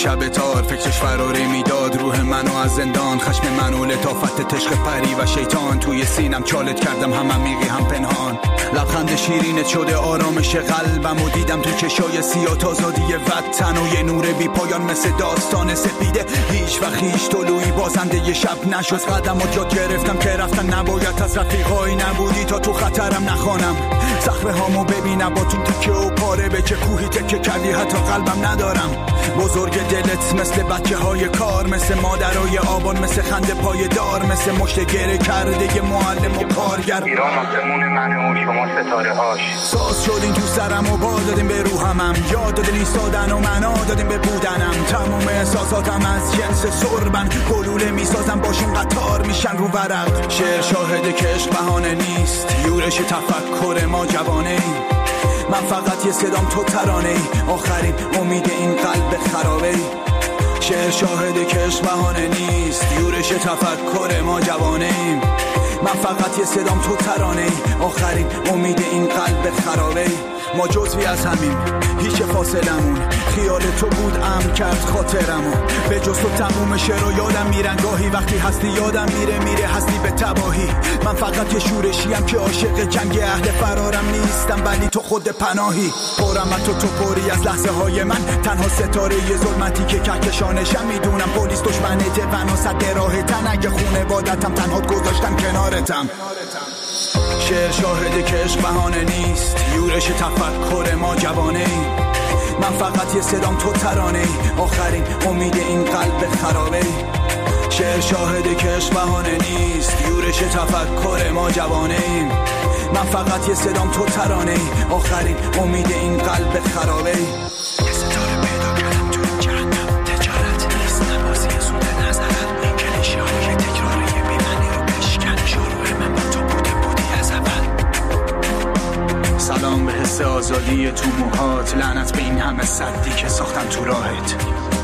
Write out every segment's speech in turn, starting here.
شب تار فکرش فراری میداد روح منو از زندان، خشم منو لطافت تشق پری و شیطان. توی سینم چالت کردم هم عمیقی هم پنهان، لبخند شیرینت شده آرامش قلبم و دیدم تو چشای سیاه آزادی وطن و یه نور بی پایان مثل داستان سپیده. هیچ وقت هیچ طلوعی بازنده ی شب نشد، قدمات یاد گرفتم که رفتن نباید از رفیقایی نبودی تا تو خطرم نخوانم. صخره هامو ببینم با تو تکه و پاره به چه کوهی تکه کردی حتی قلبم ندارم. بزرگ دلت مثل بچه های کار، مثل مادرای آبان، مثل خنده پای دار، مثل مشت گره کرده ی معلم و کارگر. ایران آسمون منه و شما ستاره هاش. ساز شدین تو سرم و باد دادیم به روحمم، یاد دادین ایستادن و معنا دادیم به بودنم. تموم احساساتم از جنس سربن، گلوله میسازم باشون قطار میشن رو ورق. شعر شاهده که عشق بهانه نیست، یورش تفکر ما جوانه ای. من فقط یه صدام تو ترانه ای، آخرین امید این قلب خرابه ای. شعر شاهده که عشق بهانه نیست، یورش تفکر ما جوانه ایم. من فقط یه صدام تو ترانه ای، آخرین امید این قلب خرابه ای. ما جزوی از همین، هیچ فاصلمون، خیال تو بود امر کرد خاطرمو. به جز تو تموم شعر یادم میرن گاهی، وقتی هستی یادم میره هستی به تباهی. من فقط یه شورشیم که عاشق جنگ، اهل فرارم نیستم ولی تو خود پناهی. پرم تو پری از لحظه های من، تنها ستاره یه ظلمتی که کهکشانشم. میدونم پلیس دشمنته و صد راه تن، اگه خونه بادتم تنها گذاشتم کنارتم. شعر شاهده که عشق بهانه نیست، یورش تفکر ما جوانه ای. من فقط یه صدام تو ترانه ای، آخرین امید این قلب خرابه ای. شعر شاهده که عشق بهانه نیست، یورش تفکر ما جوانه ایم. من فقط یه صدام تو ترانه ای، آخرین امید این قلب خرابه ای. یه ستاره پیدا کردم تو این جهنم، تجارت نیست نبازی سود نظرت. کلیشه های تکراری بیمنی رو بشکن، شروع من با تو بودی از اول. سلام به حس آزادی تو موهات، لعنت به این همه سدی که ساختن تو راهت.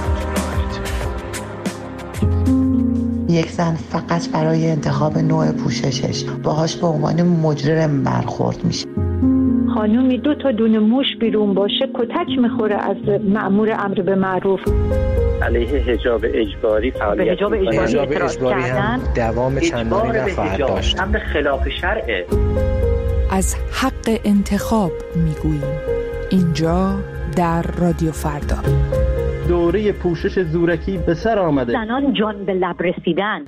یک زن فقط برای انتخاب نوع پوششش باهاش به عنوان مجرم برخورد میشه. خانومی 2 تا دونه موش بیرون باشه کتک میخوره از مأمور امر به معروف. علیه حجاب اجباری فعالیت حجاب اجباری هم دوام چندانی نخواهد داشت. امر خلاف شرعه. از حق انتخاب میگوییم اینجا در رادیو فردا. دوره پوشش زورکی به سر آمده. زنان جان به لب رسیدن.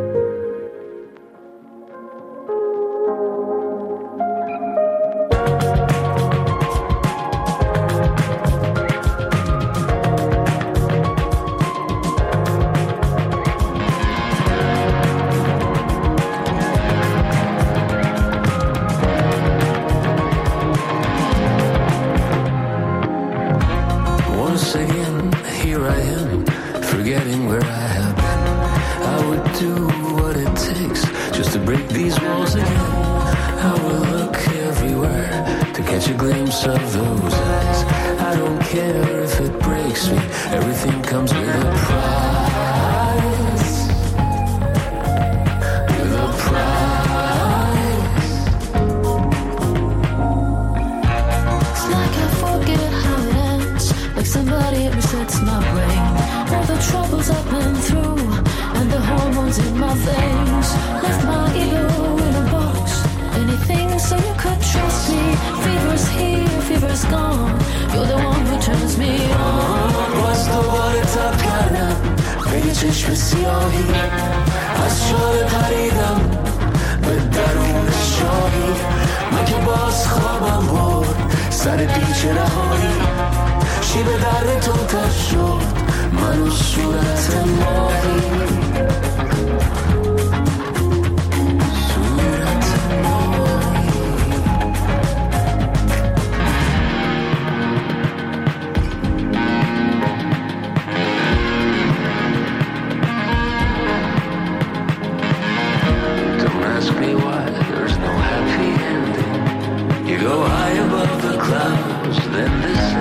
چشم سیاهی از شال پریدم به درون شاهی. من که باز خوابم برد سر پیچ رهایی. شیب در تو تا شد منو صورت ماهی.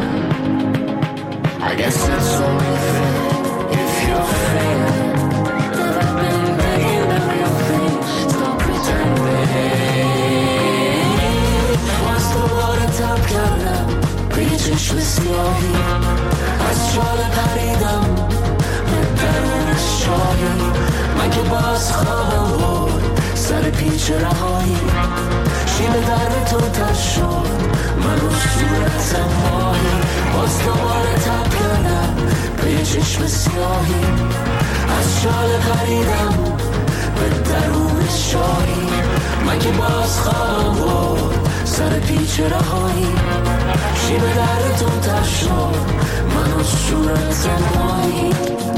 Guess that's only fair if you're fair. باز خوابم برد سر پیچ رهایی، شیب در تو تش شد من و صورتم ماهی، باز دوباره تب کردم به چشم سیاهی، از شال پریدم به درون شاهی، من که باز خوابم برد سر پیچ رهایی، شیب در تو تش شد من و صورتم ماهی.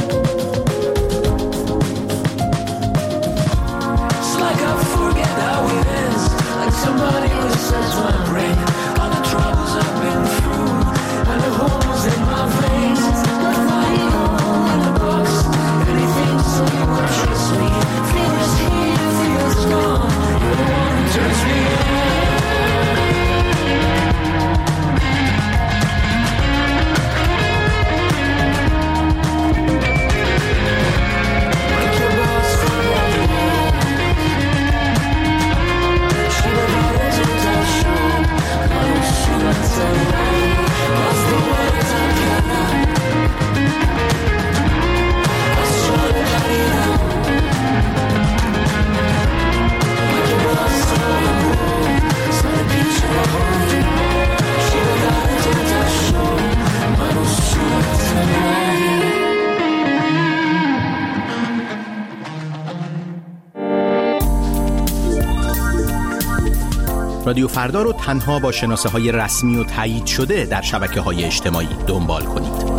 Somebody resets my brain, all the troubles I've been through, and the holes in my veins. Got my hole in the box, anything so you won't trust me. Feels here, feels gone, you're the one who turns me on. رادیو فردا رو تنها با شناسه‌های رسمی و تایید شده در شبکه‌های اجتماعی دنبال کنید.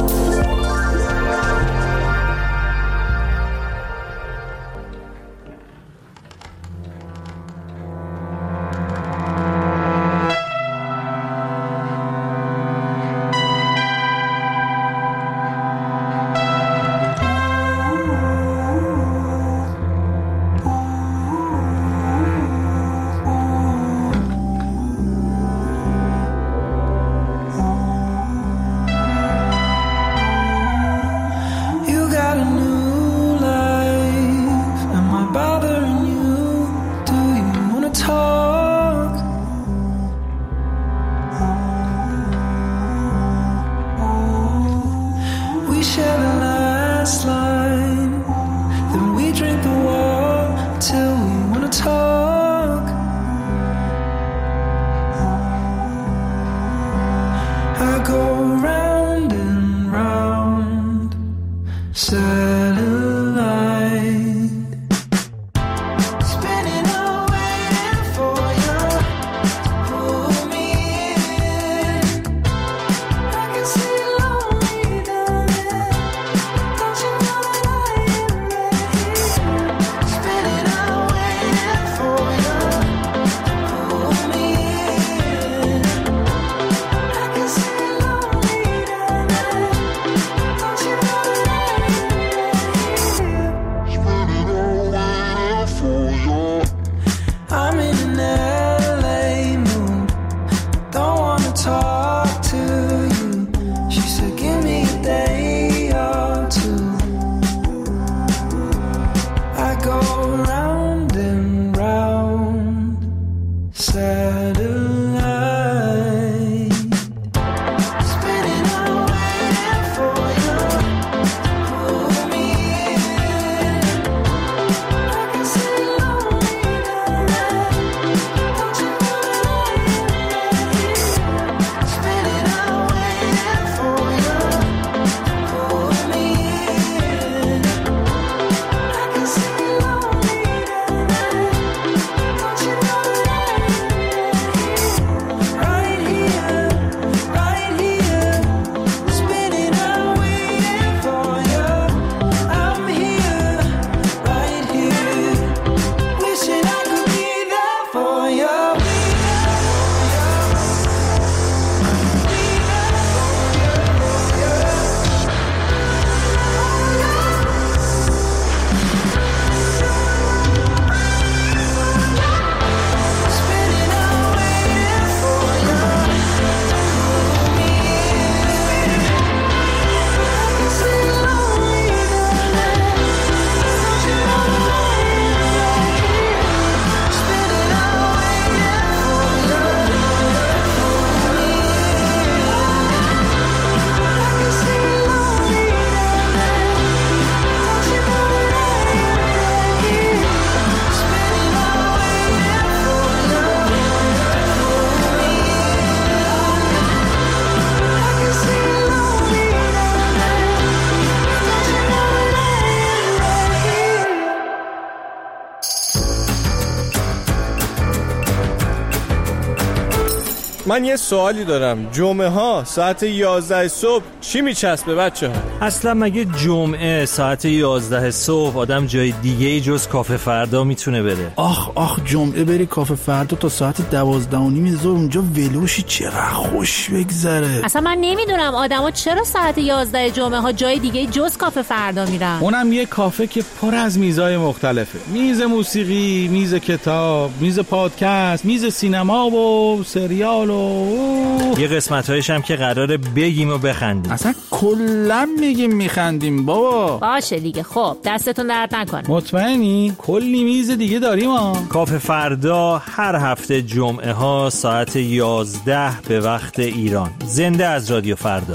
من یه سوالی دارم. جمعه ها ساعت 11 صبح چی میچسبه بچه ها؟ اصلا مگه جمعه ساعت 11 صبح آدم جای دیگه ای جز کافه فردا میتونه بره؟ آخ جمعه بری کافه فردا تا ساعت 12:30 ظهر اونجا ولوشی، چقدر خوش بگذره. اصلا من نمیدونم آدما چرا ساعت 11 جمعه ها جای دیگه جز کافه فردا میرن. اونم یه کافه که پر از میزای مختلفه. میز موسیقی، میز کتاب، میز پادکست، میز سینما و سریال و یه قسمت‌هایش هم که قراره بگیم و بخندیم. اصلا کلا میگیم میخندیم بابا. باشه دیگه، خب دستتون درد نکنه. مطمئنی؟ کلی میز دیگه داریم ها. کافه فردا هر هفته جمعه ها ساعت 11 به وقت ایران. زنده از رادیو فردا.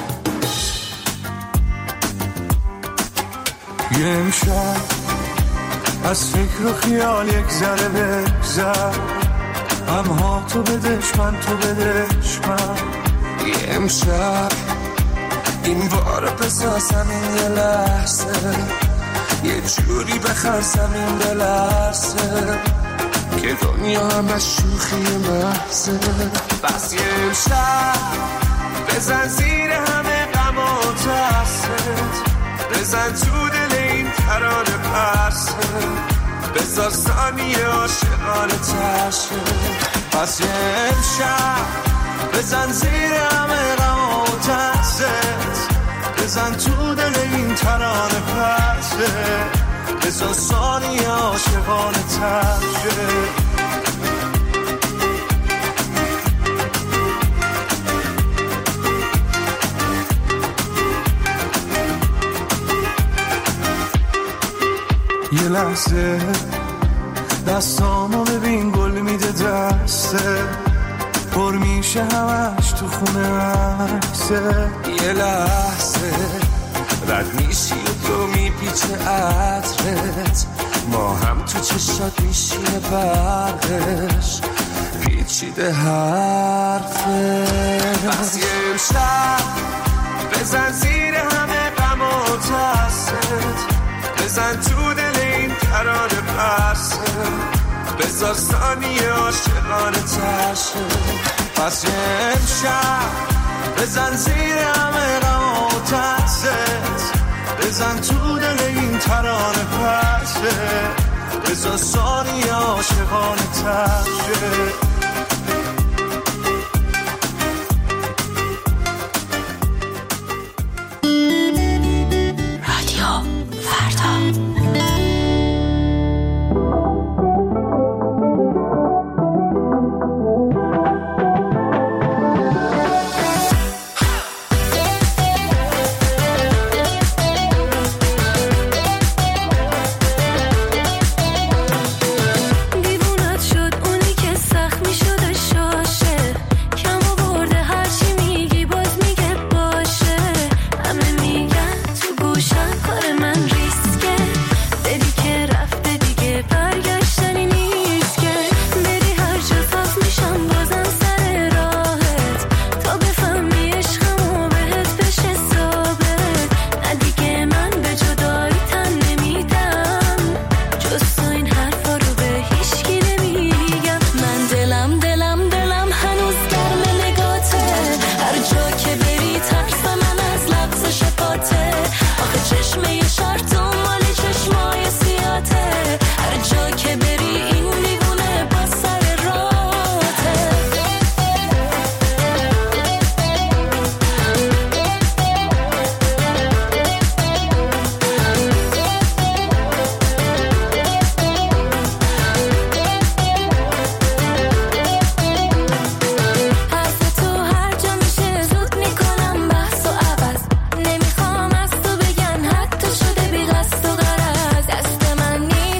یه امشب از فکر و خیال یک ذره بگذر، همها تو بدش من تو بدش من. یه امشب این بار بسازم این یه لحظه، یه جوری بخرسم این بلحظه که دنیا همش شوخی محضه. بس یه امشب بزن زیر همه غم و ترست، بزن تو دل این ترانه پرسه، بزار ثانیه عاشقانه تشه. پس یه امشب بزن زیر همه غم و ترست، بزن تو دل این ترانه پرسه، بزار ثانیه عاشقانه تشه. یه لحظه دستامو ببین گل میده دسته، پر میشه همش تو خونه عکسه. یه لحظه رد میشی و تو میپیچه عطرت، ما هم تو چشات میشینه برقش پیچیده حرفه. بس یه امشب بزن زیر همه غم و ترست، بزن تو دل این ترانه پرسه، بزار ثانیه عاشقانه تشه. پس یه امشب بزن زیر همه غم و ترست، بزن تو دل این ترانه پرسه، بزار ثانیه عاشقانه تشه. نمیخوام از تو بگن حتی شده بی قصد و غرض، دست من نیست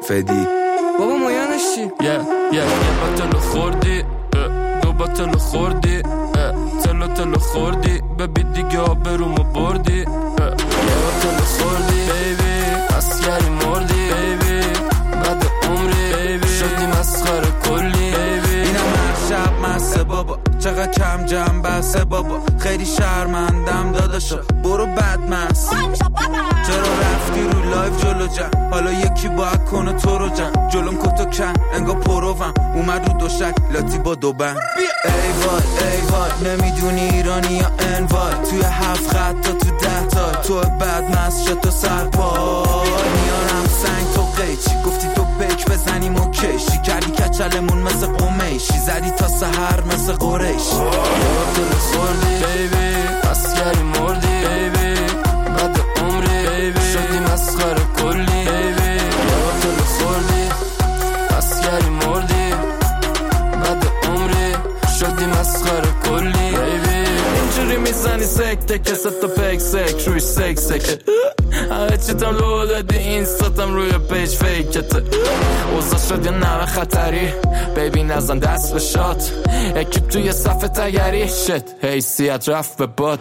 فدی بابا مایانش چی؟ یه باتلو خوردی، دو باتلو خوردی، تلو خوردی، ببی دیگه آبرومو بردی، یه باتلو خوردی بیبی، اسگری مردی بیبی، بعد عمری بیبی، شدی مسخره کلی بیبی. اینم هر شب مسته بابا، چقدر کم جمع بسته بابا، خیلی شرمندم داداشا، برو بدمست. چرا رفتی رو لایف جلو جمع، حالا یکی باید کنه تو رو جمع، جلوم کتو کن انگا پروم، اومد رو دوشک لاتی با دو بند. ای وای نمیدونی ایرانی یا انوای، توی 7 خط تا تو 10 تا، تو بدمست شد تو سرپای، میارم سنگ تو قیچی، گفتی تو پیک بزنیم و کشی، کردی کچلمون مثل قمیشی، زدی تا سحر مثل قریشی. تو خوردی بیبی، اسگری مردی بیبی، بعد عمری بیبی، شدی مسخره کلی بیبی. تو خوردی، اسگری مردی، بعد عمری، شدی مسخره کلی بیبی. اینجوری میزنی سکته که ست و پیک سک روی سک همه چیتم لو دادی اینستاتم روی پیج فیکته، اوزا شد یه نوه خطری بیبی نزن دست به شات، اکیب توی صفحه تگری شت حیثیت رفت به باد.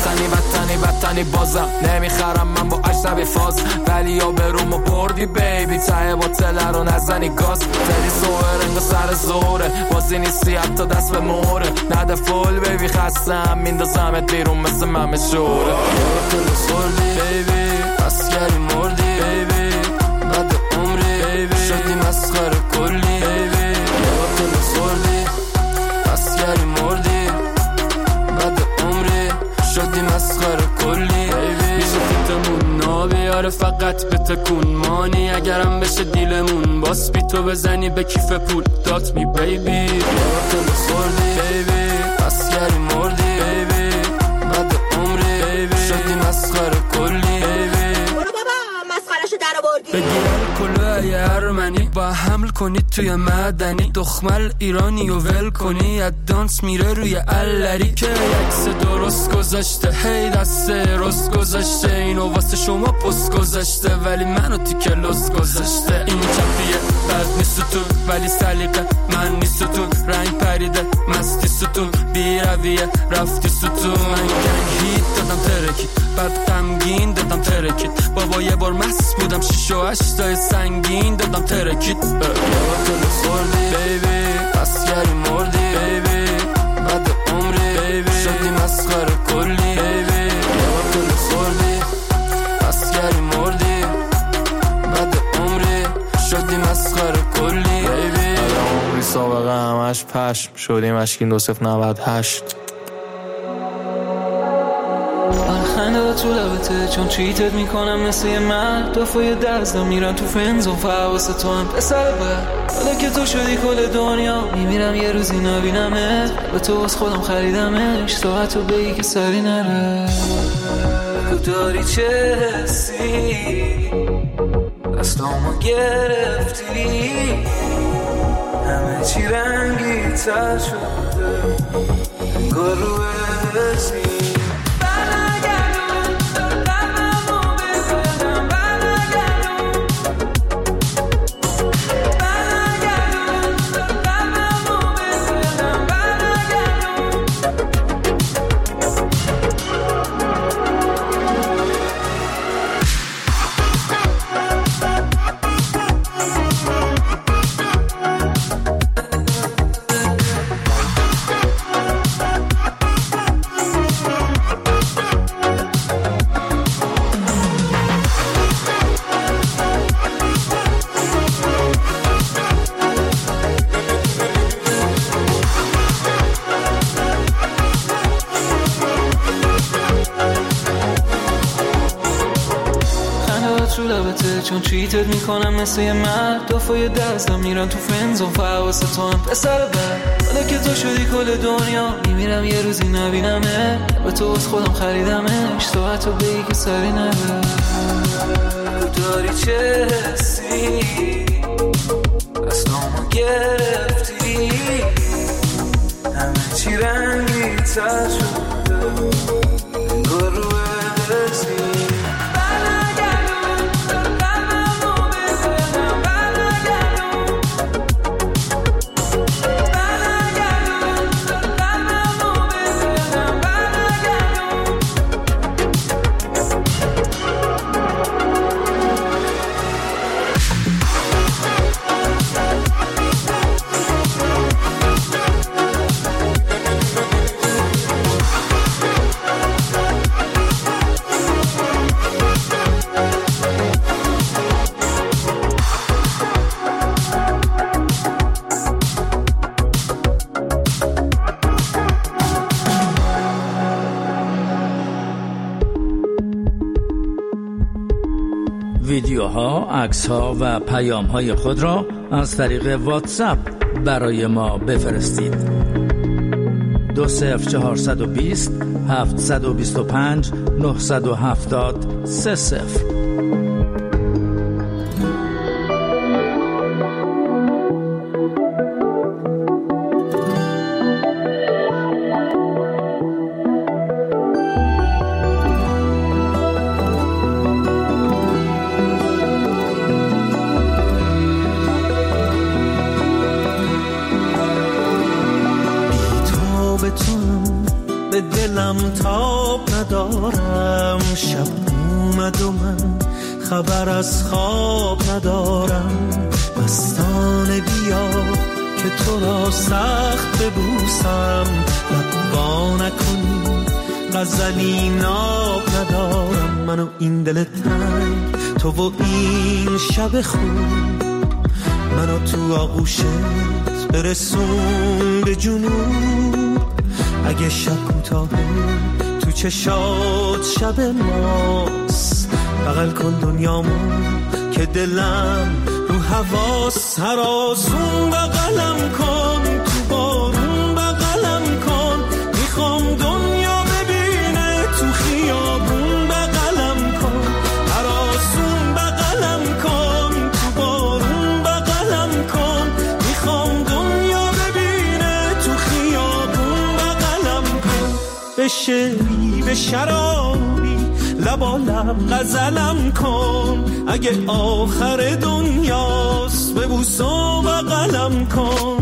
بطنی بازم نمیخرم من با اجنبی فاز، ولی یا برومو بردی بیبی، ته باطله رو نزنی گاز، تری سوه رنگ و سر زوره، بازی نیستی حتی دست به موره، نده فول بیبی خستم میندازمت بیرون مثل من شوره. تو خوردی بیبی، اسگری مردی بیبی، بعد عمری بیبی، شدی مسخره کلی بیبی. تو خوردی، اسگری مردی، بعد عمری، شدی مسخره کلی بیبی. میشه فیتمون نابیاره فقط به تکون مانی، اگرم بشه دیلمون باس بی تو بزنی به کیف پول دات می بیبی. تو خوردی بیبی، اسگری مردی بیبی، بعد عمری بیبی، شدی مسخره کلی بیبی. بگیرم کلوه ارمنی با حمل کنی توی مدنی، دخمل ایرانی و ول کنی ادانس میره روی اللری که یکس درست گذاشته، هی دست رست گذاشته، اینو واسه شما پست گذاشته ولی منو تیکه لست گذاشته. این چپیه بد نیست تو ولی سلیقه من نیست تو، رنگ پریده مستی ستون بی رویه رفتی ستون. من گنگ هیت دادم ترکید بعد غمگین دادم ترکید، بابا یه بار مست بودم 6 و 8 سنگین دادم ترکید. تو خوردی بیبی، اسگری مردی بیبی، بعد عمری بیبی، شدی مسخره کلی بیبی. تو خوردی، اسگری مردی، بعد عمری، شدی مسخره کلی بیبی. عمری سابقه همش پشم شدیم اشکین 2098. خنده تو لبته چون چیتت میکنم مثل یه مرد، دفعه دزدم میرم تو فنزون فواسه تو هم پسر بر، حالا که تو شدی کل دنیا میمیرم یه روزی نبینمت، به تو از خودم خریدمش تا تو بگی که سری نره. داری چه حسی دستامو گرفتی، همه چی رنگی تر شده انگار رو ازی. چون چیتت میکنم مثل یه مرد، دفعه دزدم میرم تو فنزون فواسه تو هم پسر بر، حالا که تو شدی کل دنیا میمیرم یه روزی نبینمه، به تو از خودم خریدمش تا تو بگی که سری نره. داری چه حسی دستامو گرفتی، همه چی رنگی تر شده انگار رو ازی. عکس‌ها و پیام‌های خود را از طریق واتساپ برای ما بفرستید. 20420 725 970 30. به دلم تاب ندارم، شب اومد و من خبر از خواب ندارم. مستانه بیا که تو را سخت ببوسم، لبا نکنی غزلی ناب ندارم. من و این دل تنگ، تو و این شب خوب، منو تو آغوشت برسون به جنوب. اگه شب کوتاهه تو چشات شب ماست، بغل کن دنیامو که دلم رو حواس. هر آسون بغلم کن، تو بارون بغلم کن، میخوام دنیا ببینه تو خیابون بغلم کن. هر آسون بغلم کن، تو بارون بغلم کن، میخوام دنیا ببینه تو خیابون بغلم کن. به شعری به شرابی لبا لب غزلم کن، اگه آخر دنیاست ببوس و بغلم کن.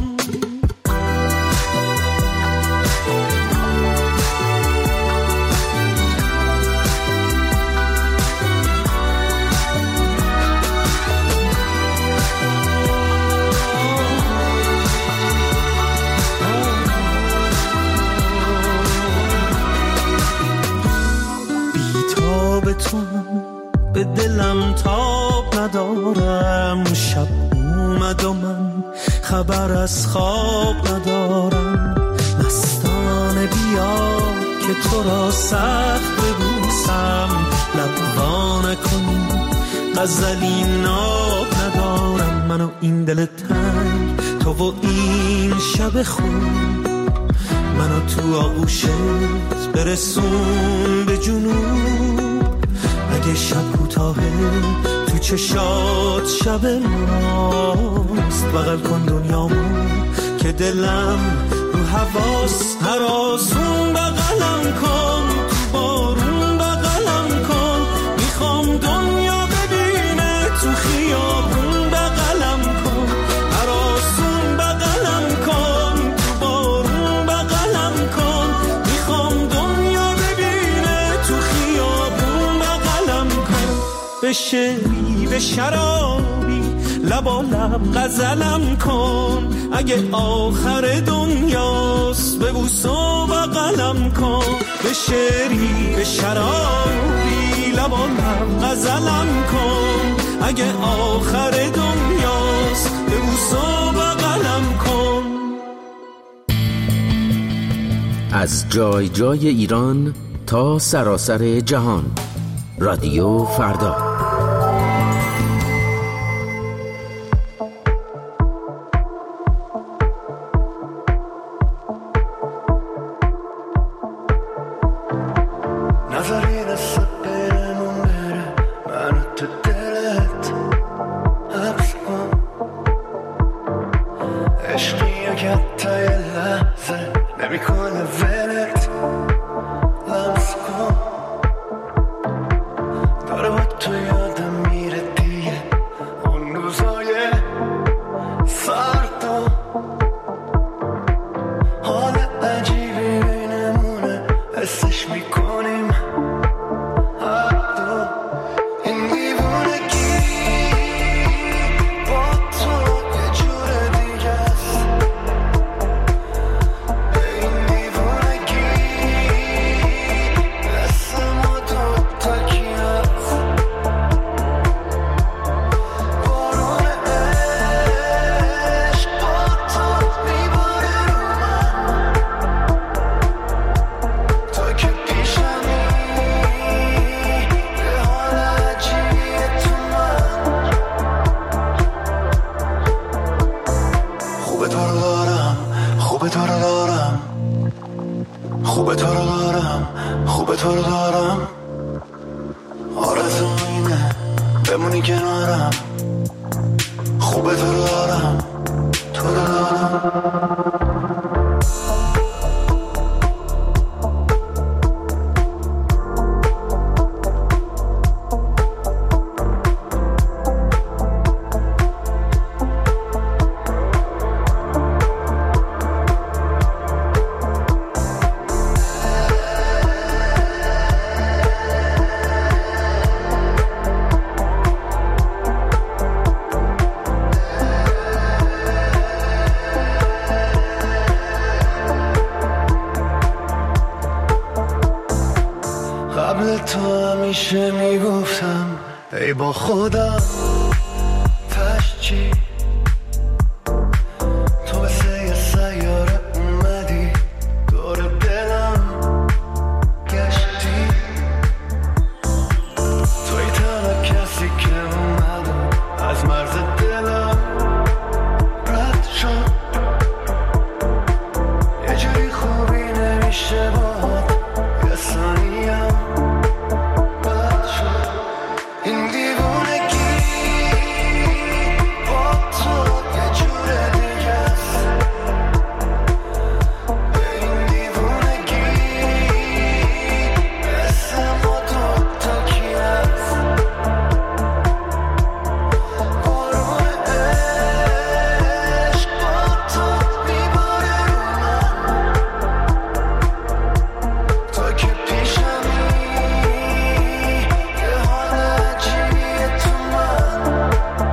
به دلم تاب ندارم، شب اومد و من خبر از خواب ندارم. مستانه بیا که تو را سخت ببوسم، لبا نکنی غزلی ناب ندارم. من و این دل تنگ، تو و این شب خوب، منو تو آغوشت برسون به جنوب. اگه شب کوتاهه تو چشات شب ماست، بغل کن دنیامو که دلم رو حواس. هر آسون بغلم کن، تو بارون بغلم کن، میخوام دنیا ببینه تو خیابون بغلم کن. هر آسون بغلم کن، تو بارون بغلم کن، میخوام دنیا ببینه تو خیابون بغلم کن. به شعری به شرابی لبا لب غزلم کن، اگه آخر دنیاست ببوس و بغلم کن. به شعری به شرابی لبا لب غزلم کن، اگه آخر دنیاست ببوس و بغلم کن. از جای جای ایران تا سراسر جهان، رادیو فردا. To you همیشه میگفتم ای با خودم پس چی تو مثل یه سیاره اومدی دور دلم گشتی توی تنها کسی که اومدم از مرز دلم رد شد یه جوری خوبی نمیشه باهات یه ثانیم بد شد این دیوونگی با تو یه جور دیگه است این دیوونگی مثل ما دوتا کی هست بارون عشق با تو میباره رو من تو که پیشمی یه حال عجیبیه تو من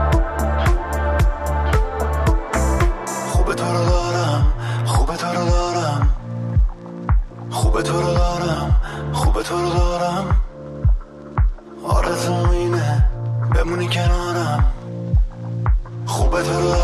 خوبه تو رو دارم خوبه تو رو دارم خوبه تو رو دارم خوبه تو رو دارم آرزوم اینه بمونی کنارم خوبه تو رو دارم